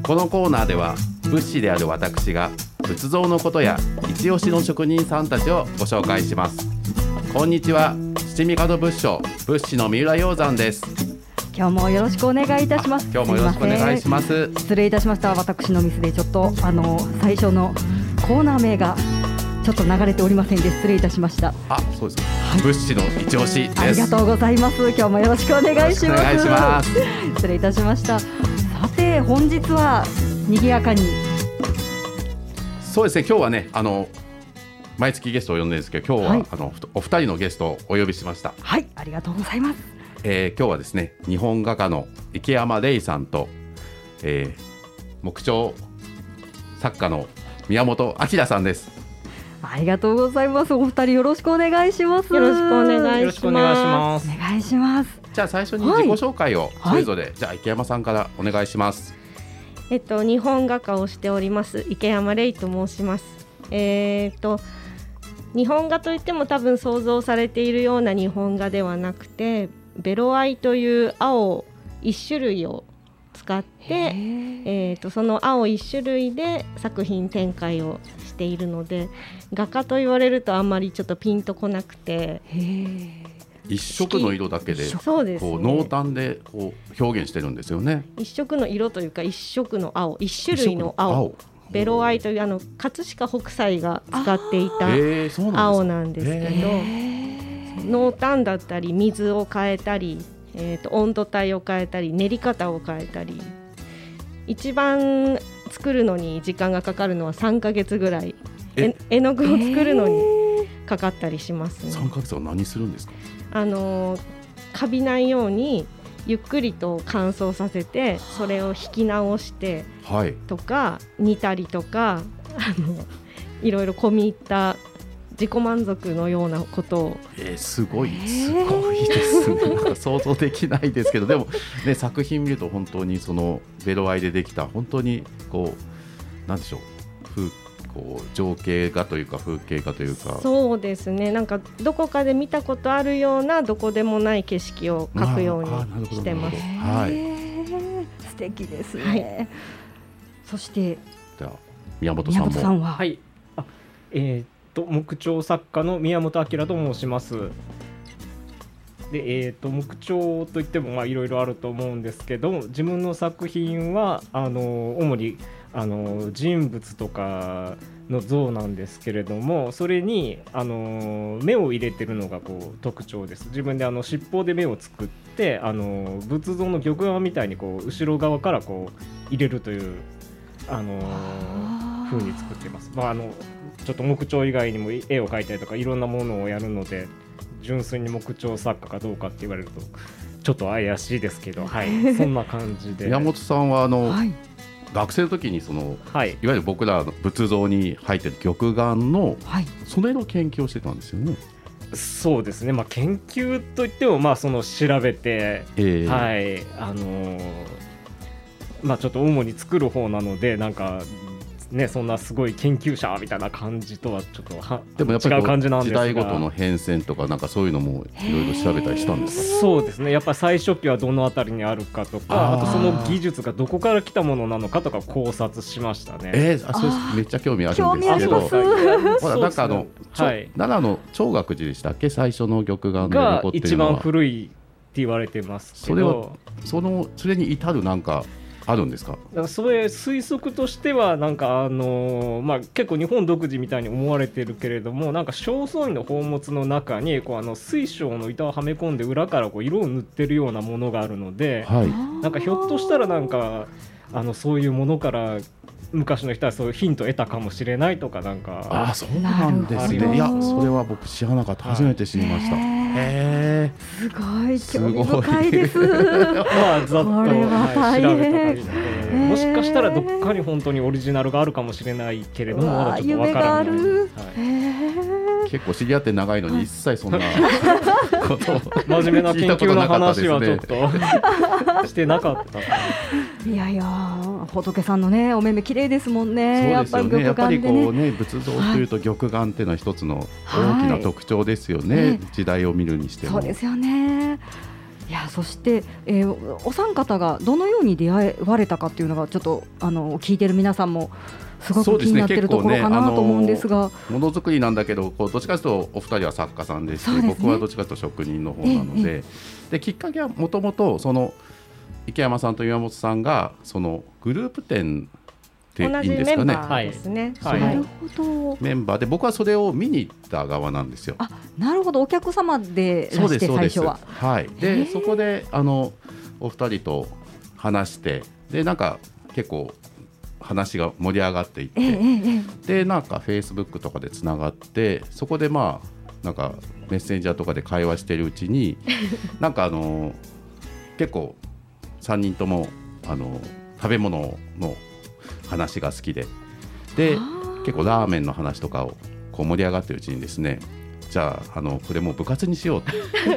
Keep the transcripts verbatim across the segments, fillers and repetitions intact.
このコーナーでは仏師である私が仏像のことや一押しの職人さんたちをご紹介します。こんにちは、七味門仏匠仏師の三浦鷹山です。 今日もよろしくお願いいたします。 今日もよろしくお願いします。 失礼いたしました。私のミスでちょっとあの最初のコーナー名がちょっと流れておりませんで失礼いたしました。 あ、そうですか、はい、仏師の一押しです。 ありがとうございます。今日もよろしくお願いします。 お願いします。 失礼いたしました。さて本日は賑やかに。 そうですね、今日はね、あの毎月ゲストを呼んでるんですけど、今日は、はい、あのお二人のゲストをお呼びしました。 はい、ありがとうございます。 えー、今日はですね、日本画家の池山玲さんと、えー、木彫作家の宮本明さんです。 ありがとうございます。お二人よろしくお願いします。 よろしくお願いします。 お願いします。 じゃあ最初に自己紹介をそれぞれ、はい、じゃあ池山さんからお願いします。 えっと、日本画家をしております池山玲と申します。えー、っと日本画といっても多分想像されているような日本画ではなくて、ベロアイという青一種類を使って、えー、とその青一種類で作品展開をしているので、画家と言われるとあんまりちょっとピンとこなくて、 一色の色だけでそうですね、 こう濃淡でこう表現してるんですよね。 一色の色というか一色の青、一種類の青、ベロアイというあの葛飾北斎が使っていた青なんですけど、濃淡だったり水を変えたり、えー、と温度帯を変えたり練り方を変えたり、一番作るのに時間がかかるのはさんかげつぐらい、え絵の具を作るのにかかったりしますね。 さんかげつは何するんですか？ あのカビないようにゆっくりと乾燥させて、それを引き直してとか、はい、煮たりとか、あのいろいろ込み入った自己満足のようなことを、 えー、すごいすごいですね。なんか想像できないですけど、でも、ね、作品見ると本当にそのベロアイでできた本当にこうなんでしょう、風こう情景画というか風景画というか、 そうですね、なんかどこかで見たことあるようなどこでもない景色を描くようにしてます。 はい、 素敵ですね、 はい、 そしてじゃあ宮本さんも。 宮本さんは、 はい、あ、えー木彫作家の宮本明と申します。で、えー、と木彫といってもいろいろあると思うんですけど、自分の作品はあの主にあの人物とかの像なんですけれども、それにあの目を入れてるのがこう特徴です。自分であの七宝で目を作って、あの仏像の玉眼みたいにこう後ろ側からこう入れるというあの風に作っています。まああのちょっと木彫以外にも絵を描いたりとかいろんなものをやるので、純粋に木彫作家かどうかって言われるとちょっと怪しいですけど、はい、そんな感じで。 宮本さんはあの、はい、学生の時にその、はい、いわゆる僕らの仏像に入ってる玉眼の、はい、それの研究をしてたんですよね。 そうですね、まあ、研究といっても、まあ、その調べて、えーはいあのーまあ、ちょっと主に作る方なので、なんかね、そんなすごい研究者みたいな感じとはちょっとはでもやっぱり違う感じなんですが、 時代ごとの変遷とかなんかそういうのもいろいろ調べたりしたんですか？ そうですね、やっぱり最初期はどのあたりにあるかとか、 あ, あとその技術がどこから来たものなのかとか考察しましたね。 えー、あそれめっちゃ興味あるんですけど、ほらなんかあの、はい、奈良の長岳寺でしたっけ、最初の玉眼で残っているのはが一番古いって言われてますけど、 それはそのそれに至るなんかあるんですか？ だからそれ推測としてはなんかあのーまあ、結構日本独自みたいに思われてるけれども、なんか正倉院の宝物の中にこうあの水晶の板をはめ込んで裏からこう色を塗ってるようなものがあるので、はい、なんかひょっとしたらなんかあのそういうものから昔の人はそういうヒントを得たかもしれないとか、なんかあそうなんですね。いやそれは僕知らなかった、初めて知りました。へー、すごい興味深いです。 まあざっと、 これは大変、 はい、調べたりして、もしかしたらどっかに本当にオリジナルがあるかもしれないけれども、まだちょっとわからない。 結構知り合って長いのに一切そんなことを真面目な研究の話はちょっとしてなかった。 いやいや仏さんのねお目目綺麗ですもんね。 そうですよね、やっぱりこうね仏像というと玉眼っていうのは一つの大きな特徴ですよね、はい、時代を見るにしても。 そうですよね。 いやそして、えー、お三方がどのように出会われたかっていうのがちょっとあの聞いてる皆さんもすごく気になってるところかなと思うんですが、 ものづくりなんだけどこうどっちかというとお二人は作家さんでして、ね、僕はどっちかというと職人の方なので、ええ、できっかけはもともとその池山さんと岩本さんがそのグループ展でいいんですかね。 同じメンバーですね。 はい、なるほど。 メンバーで僕はそれを見に行った側なんですよ。 あ、なるほど。お客様でいらして最初は。 はい。でそこであのお二人と話してでなんか結構話が盛り上がっていって、ええ、でなんかフェイスブックとかでつながってそこでまあなんかメッセンジャーとかで会話してるうちになんかあの結構さんにんともあの食べ物の話が好きでで結構ラーメンの話とかをこう盛り上がってるうちにですね、じゃあ、あのこれもう部活にしようと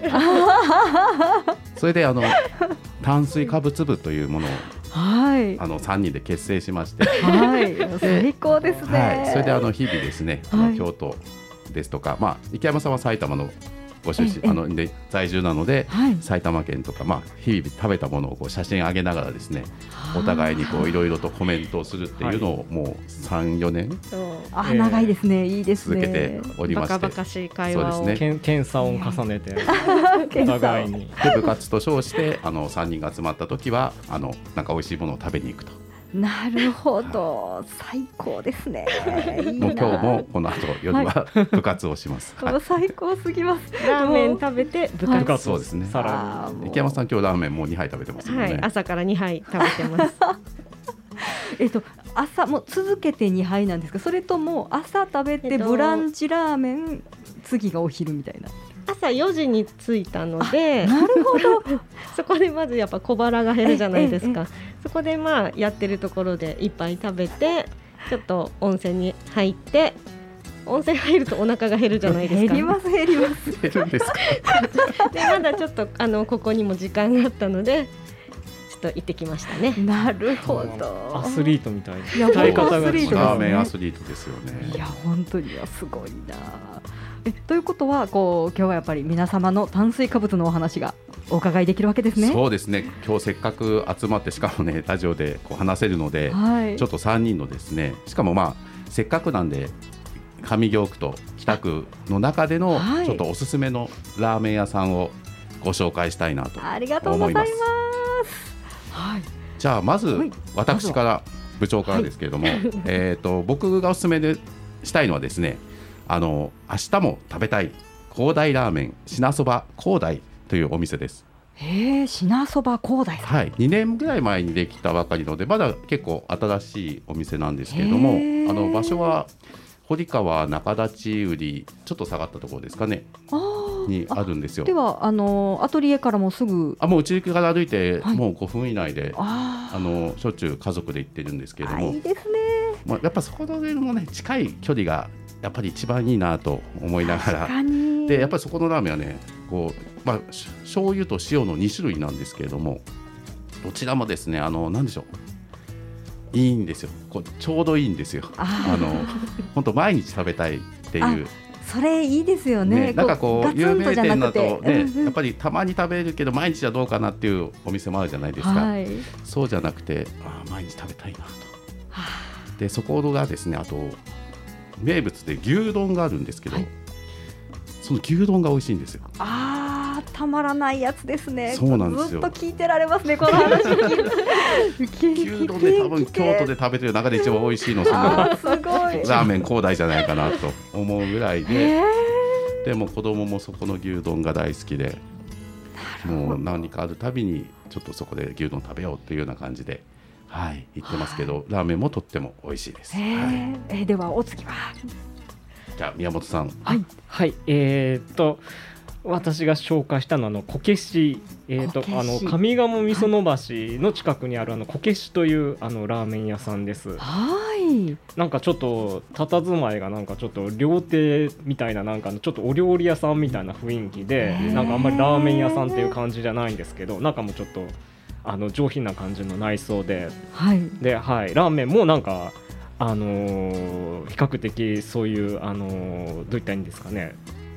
それであの炭水化物部というものをはい、あのさんにんで結成しまして、 はい、最高ですね、 はい、それであの日々ですね、あの京都ですとか、まあ、池山さんは埼玉のご出身あので在住なので、はい、埼玉県とか、まあ、日々食べたものをこう写真上げながらですねお互いにいろいろとコメントをするっていうのをもうさん、よねんあ長いですね、いいですね続けておりまして、 バカバカしい会話を、 ね、 検査を重ねてお互いにで部活と称してあのさんにんが集まった時はあのなんか美味しいものを食べに行くと。 なるほど、最高ですね。いいな。 もう今日もこの後夜は部活をします。 はい、最高すぎます。 ラーメン食べて部活、 部活そうですね。さらに池山さん今日ラーメンもうにはい食べてますよね。 はい、朝からにはい食べてます。 えっと朝も続けてにはいなんですか、それとも朝食べてブランチラーメン、次がお昼みたいな。 朝よじに着いたので、 なるほどそこでまずやっぱ小腹が減るじゃないですか。そこでまあやってるところで一杯食べてちょっと温泉に入って、温泉入るとお腹が減るじゃないですか。 減ります減ります減るんですかでまだちょっとあのここにも時間があったのでちょっと行ってきましたね。 なるほど、 アスリートみたいな鍛え方が違う、 ラーメンアスリートですよね。 いや本当にすごいな。えということはこう今日はやっぱり皆様の炭水化物のお話がお伺いできるわけですね。 そうですね、今日せっかく集まってしかもねラジオでこう話せるので、はい、ちょっとさんにんのですね、しかもまあせっかくなんで上京区と北区の中でのちょっとおすすめのラーメン屋さんをご紹介したいなと思います。 ありがとうございます。はい、 じゃあまず私から部長からですけれども、はい、えーと僕がおすすめでしたいのはですね、あの明日も食べたい広大ラーメン品そば広大というお店です。 へえ、品そば広大さん、 はい、にねんぐらい前にできたばかりのでまだ結構新しいお店なんですけれども、あの場所は堀川中立売りちょっと下がったところですかねにあるんですよ。 ではあのアトリエからもすぐ、 あもううちから歩いてもうごふん以内で、はい、あのしょっちゅう家族で行ってるんですけれども、 いいですね。 まあ、やっぱそこのもね近い距離がやっぱり一番いいなと思いながら、でやっぱりそこのラーメンはねこう、まあ、醤油と塩のにしゅるいなんですけれども、どちらもですねあの何でしょう、いいんですよ。こうちょうどいいんですよ。あの本当毎日食べたいっていう。 それいいですよね。 ね、なんかこう有名店だとね、うんうん、やっぱりたまに食べるけど毎日はどうかなっていうお店もあるじゃないですか、はい、そうじゃなくてあ毎日食べたいなと。でそこがですね、あと名物で牛丼があるんですけど、はい、その牛丼が美味しいんですよ。 あーたまらないやつですね。 そうなんですよ。 ずっと聞いてられますねこの話牛丼で多分京都で食べてる中で一番美味しいのそのラーメン広大じゃないかなと思うぐらいで、でも子供もそこの牛丼が大好きで、もう何かあるたびにちょっとそこで牛丼食べようっていうような感じで、はい、言ってますけど、はい、ラーメンもとっても美味しいです。はい、 えー、ではお次はじゃあ宮本さん。 はい、はい、えー、っと私が紹介したのはあのこけし、えー、とあの上賀茂みその橋の近くにあるあのこけしというあのラーメン屋さんです。 はい、 なんかちょっと佇まいがなんかちょっと料亭みたいな、なんかちょっとお料理屋さんみたいな雰囲気で、なんかあんまりラーメン屋さんっていう感じじゃないんですけど、中もちょっとあの上品な感じの内装で、はい、で、はい、ラーメンもなんかあのー、比較的そういう、あのー、どういったらいいんですかね、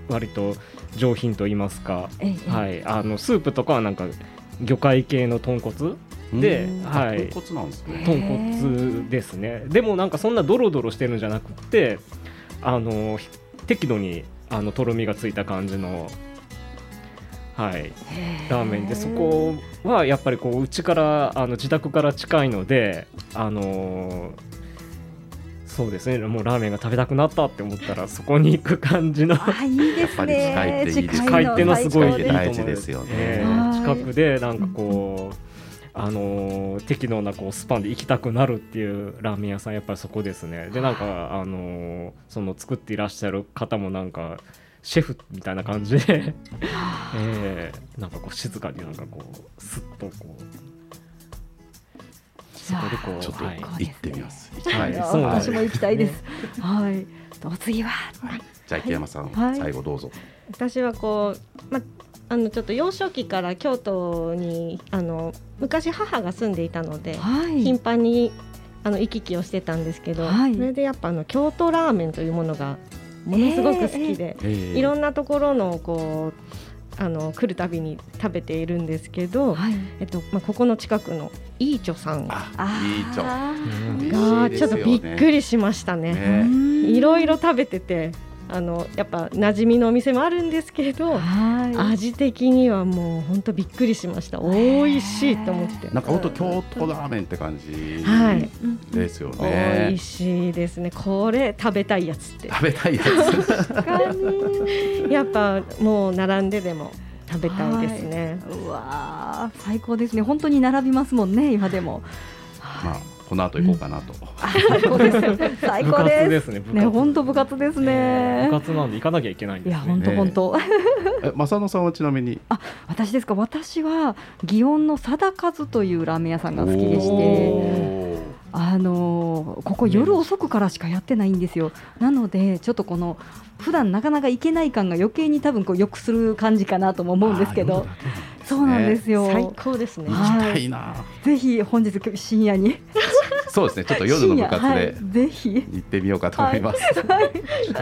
割と上品と言いますか、 ええ、 はい、あのスープとかはなんか魚介系の豚骨で、はい、 豚骨なんですね。 豚骨ですね。でもなんかそんなドロドロしてるんじゃなくて、あの適度にあのとろみがついた感じの、はい、ラーメンで、そこはやっぱりこううちからあの自宅から近いので、あのそうですね、もうラーメンが食べたくなったって思ったらそこに行く感じのあ、いいですね。 やっぱり近いっていいですね。 近いっていうのはすごいいいと思う。 大事ですよね。 えー、近くでなんかこう、あのー、適度なこうスパンで行きたくなるっていうラーメン屋さん、やっぱりそこですね。でなんか、あのー、その作っていらっしゃる方もなんかシェフみたいな感じで、えー、なんかこう静かになんかこうスッとこうそこでこうちょっと行ってみます。 はい、そう私も行きたいです。はい。お次は、 はい、じゃあ池山さん、 はい、 最後どうぞ。 私はこう、まあのちょっと幼少期から京都にあの昔母が住んでいたので、はい、頻繁にあの行き来をしてたんですけど、はい、それでやっぱあの京都ラーメンというものがものすごく好きで、えーえー、いろんなところのこうあの来るたびに食べているんですけど、はい、えっとまあ、ここの近くのイーチョさんがちょっとびっくりしましたね。ね、いろいろ食べてて、あのやっぱ馴染みのお店もあるんですけど、味的にはもう本当びっくりしました。美味しいと思って、 なんか本当京都ラーメンって感じですよね。 はい、美味しいですね。これ食べたいやつって食べたいやつやっぱもう並んででも食べたいですね。 うわー、最高ですね。本当に並びますもんね、今でも。 まあこの後行こうかなと、うん、 最高です最高ですね。 本当部活ですね。 部活なんで行かなきゃいけないんですね。 いや本当本当。 え、正野さんはちなみに。 あ、私ですか。私は祇園の貞和というラーメン屋さんが好きでして、あのー、ここ夜遅くからしかやってないんですよ。なのでちょっとこの普段なかなか行けない感が余計に多分こう良くする感じかなとも思うんですけど、そうなんですよ。 最高ですね。 行きたいな。 ぜひ本日深夜にそうですね、ちょっと夜の部活で、はい、 ぜひ行ってみようかと思います。 はい、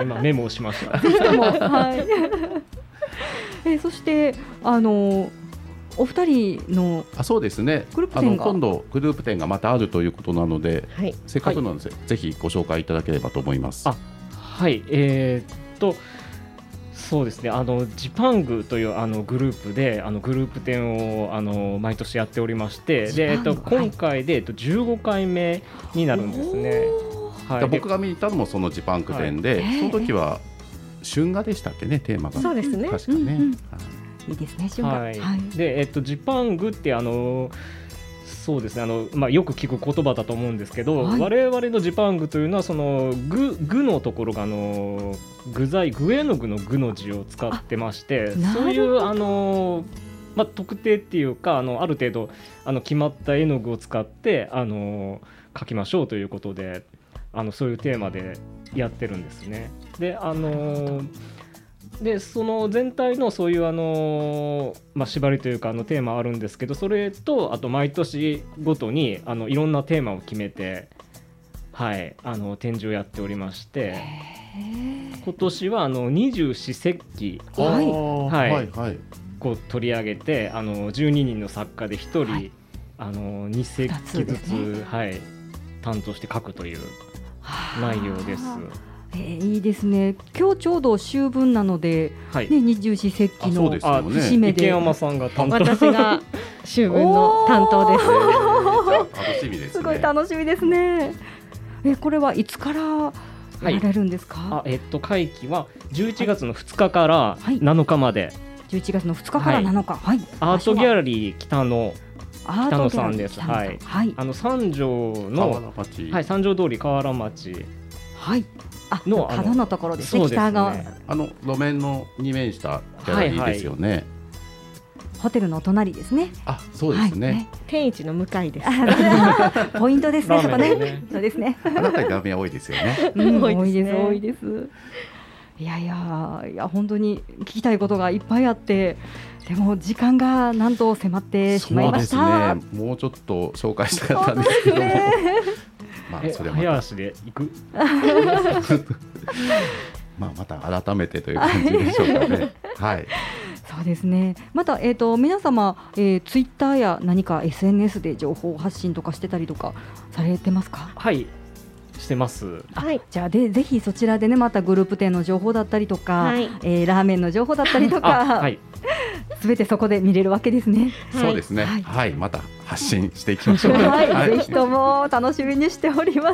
今メモをしました。 ぜひとも、はい。えそしてあのお二人のあそうですね、 グループ展があの今度グループ展がまたあるということなので、はい、せっかくなので、はい、ぜひご紹介いただければと思います。 あ、はい、えー、っとそうですね、あのジパングというあのグループであのグループ展をあの毎年やっておりまして、で、えっと、今回で、はい、えっと、じゅうごかいめになるんですね。 はい、僕が見に行ったのもそのジパング展で、はい、その時は春画でしたっけね、テーマが。 そうですね、 確かね、うんうん、 いいですね、春画。 はいはい、で、えっと、ジパングってあのそうですね、あの、まあ、よく聞く言葉だと思うんですけど、はい、我々のジパングというのはその 具, 具のところがあの具材具絵の具の具の字を使ってまして、そういうあの、まあ、特定っていうか あ, のある程度あの決まった絵の具を使ってあの描きましょうということで、あのそういうテーマでやってるんですね。で、あのでその全体のそういうあの、まあ、縛りというかあのテーマあるんですけど、それとあと毎年ごとにあのいろんなテーマを決めて、はい、あの展示をやっておりまして、今年はあの二十四節気を、はいはいはい、こう取り上げて、あのじゅうににんの作家でひとり、はい、あのに節気ずつ、ね、はい、担当して書くという内容です。 えー、いいですね。今日ちょうど秋分なので、はい、ね、二十四節気の節目で、 池山さんが担当、 私が秋分の担当です。 楽しみですね。 すごい楽しみですね。え、これはいつからやられるんですか？ はい、あ、えっと会期はじゅういちがつのふつかからなのかまで。はい、 じゅういちがつのふつかからなのか。はい。 アートギャラリー北野北野さんです。はい。はい、あの三条の、はい、三条通り河原町。 はい。あの角のところですね。北側、 あの路面のに面したギャラリーですよね。はいはい、 ホテルのお隣ですね。 あ、そうですね。はい、ね、 天一の向かいです。 ポイントですね。そこね。そうですね。 あなたにラーメン多いですよね。 うん、多いです、多いです。いやいやいや、本当に聞きたいことがいっぱいあって、でも時間がなんと迫ってしまいました。 そうですね。もうちょっと紹介したかったんですけども。 まあ、それは早足で行くまあ、また改めてという感じでしょうかね。はい、 そうですね。また、えーと、皆様、えー、ツイッターや何か エスエヌエス で情報発信とかしてたりとかされてますか？ はい、してます。 はい、じゃあでぜひそちらでね、またグループ展の情報だったりとか、はい、えー、ラーメンの情報だったりとか、すべ、はい、てそこで見れるわけですね。 そうですね。はい、はい、また発信していきましょう。 はい、はい、ぜひとも楽しみにしております。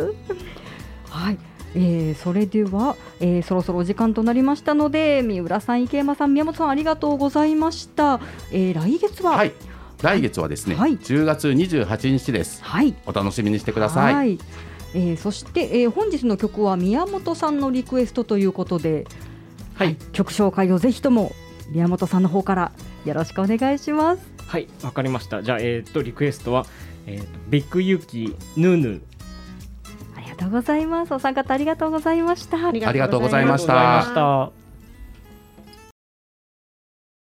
はい。えー、それでは、えー、そろそろお時間となりましたので、三浦さん、池山さん、宮本さん、ありがとうございました。えー、来月は、はい、 来月はですね、はい、じゅうがつにじゅうはちにちです。はい、お楽しみにしてください。はい、 えー、そして、えー、本日の曲は宮本さんのリクエストということで、はい、曲紹介をぜひとも宮本さんの方からよろしくお願いします。 はい、わかりました。じゃあ、えー、とリクエストは、えー、とビッグユキヌヌ。 ありがとうございます。お三方ありがとうございました。 ありがとうございました。